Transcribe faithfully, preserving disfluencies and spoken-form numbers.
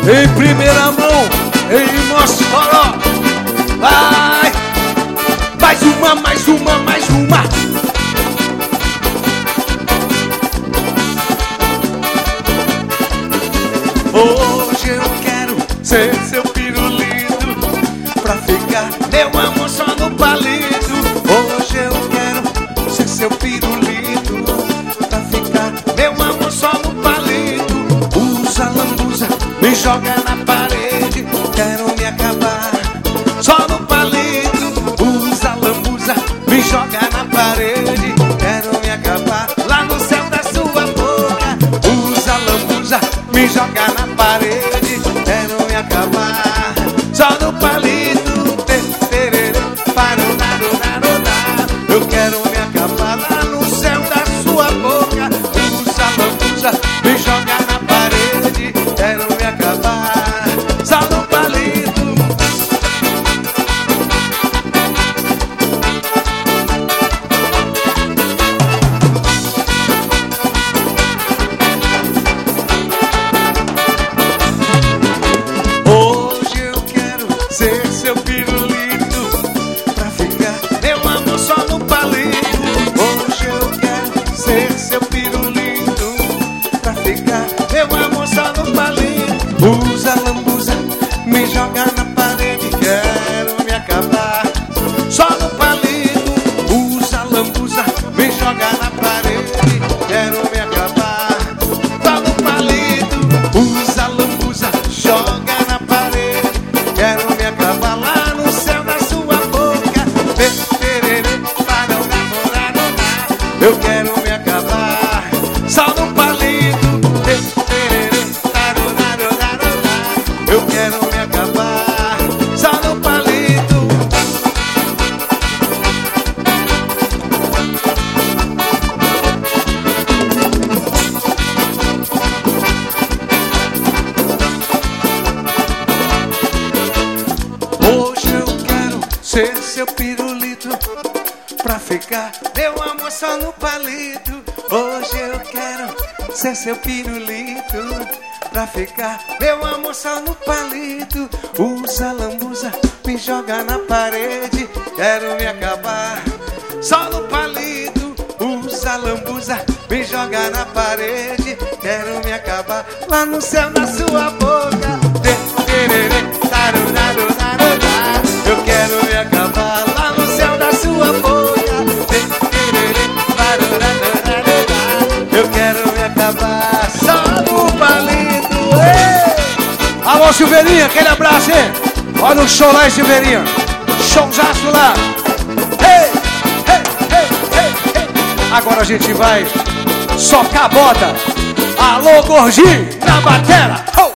em primeira mão, em Mossoró. Vai! Mais uma, mais uma, mais uma. Hoje eu quero ser seu pirulito, pra ficar, meu amor, só no palito. Hoje eu quero ser seu pirulito, pra ficar, meu amor, só no palito. Usa lambuza, me joga na parede, quero me acabar só no palito. Usa lambuza, me joga na parede, quero me acabar lá no céu da sua boca. Usa lambuza, me joga na parede, quero me acabar só no palito. Eu quero me acabar lá no céu da sua boca. Usa lambuza, me joga na parede, quero me acabar só no palito. Hoje eu quero ser seu pirulito, pra ficar, meu amor, só no palito. Hoje eu quero ser seu pirulito, pra ficar, meu amor, só no palito. Usa lambuza, me joga na parede, quero me acabar só no palito. Usa lambuza, me joga na parede, quero me acabar só no palito. Usa lambuza, joga na parede, quero me acabar lá no céu da sua boca. Eu quero me acabar só no palito. Eu quero me acabar só no palito. Hoje eu quero ser seu pirulito, pra ficar, meu amor, só no palito. Hoje eu quero ser seu pirulito, pra ficar, meu amor, só no palito. Usa lambuza, me joga na parede, quero me acabar só no palito. Usa lambuza, me joga na parede, quero me acabar lá no céu da sua boca. Eu quero me acabar lá no céu da sua boca. Eu quero me acabar só no palito. Ei! Alô, Silveirinha, aquele abraço, hein? Olha o show lá, hein, Silveirinha? Showzaço lá. Ei, ei, ei, ei, ei. Agora a gente vai socar a bota. Alô, Gordinho, na batera. Oh!